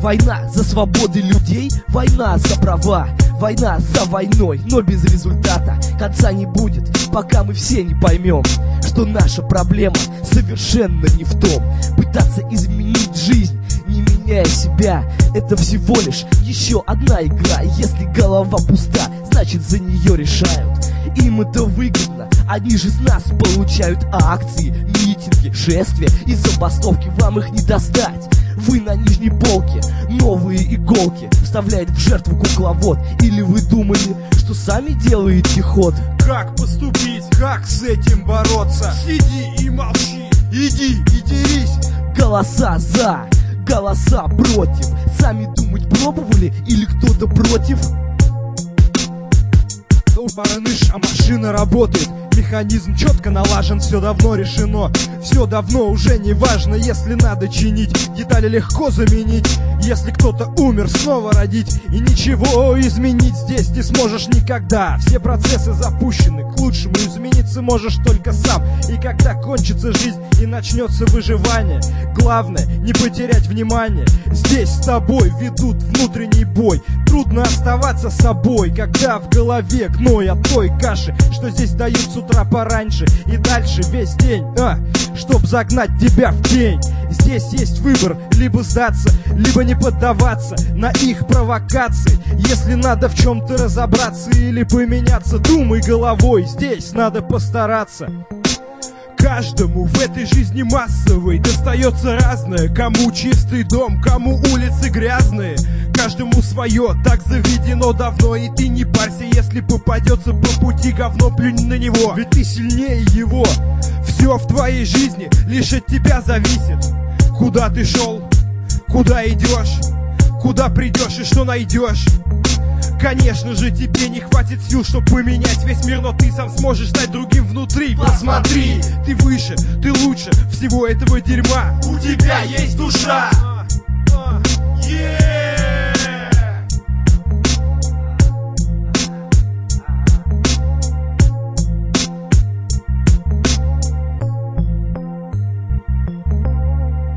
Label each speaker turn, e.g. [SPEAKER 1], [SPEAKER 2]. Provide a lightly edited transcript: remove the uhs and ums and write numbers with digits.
[SPEAKER 1] Война за свободы людей, война за права, война за войной, но без результата конца не будет, пока мы все не поймем, что наша проблема совершенно не в том. Пытаться изменить жизнь, не меняя себя, это всего лишь еще одна игра. Если голова пуста, значит за нее решают. Им это выгодно, одни же из нас получают акции, митинги, шествия и забастовки. Вам их не достать. Вы на нижней полке, новые иголки вставляет в жертву кукловод. Или вы думали, что сами делаете ход?
[SPEAKER 2] Как поступить, как с этим бороться? Сиди и молчи, иди и дерись.
[SPEAKER 1] Голоса за, голоса против. Сами думать пробовали или кто-то против?
[SPEAKER 2] Барыныш, а машина работает. Механизм четко налажен, все давно решено. Все давно уже не важно, если надо чинить. Детали легко заменить. Если кто-то умер, снова родить. И ничего изменить здесь не сможешь никогда. Все процессы запущены, к лучшему измениться можешь только сам. И когда кончится жизнь и начнется выживание, главное не потерять внимание. Здесь с тобой ведут внутренний бой. Трудно оставаться собой, когда в голове гной от той каши, что здесь дают с утра пораньше и дальше весь день, чтоб загнать тебя в тень. Здесь есть выбор, либо сдаться, либо не поддаваться на их провокации. Если надо в чем-то разобраться или поменяться, думай головой, здесь надо постараться. Каждому в этой жизни массовой достается разное. Кому чистый дом, кому улицы грязные. Каждому свое, так заведено давно. И ты не парься, если попадется по пути говно, плюнь на него, ведь ты сильнее его. Все в твоей жизни лишь от тебя зависит. Куда ты шел, куда идешь, куда придешь и что найдешь. Конечно же, тебе не хватит сил, чтобы поменять весь мир, но ты сам сможешь стать другим внутри. Посмотри, ты выше, ты лучше всего этого дерьма. У тебя есть душа.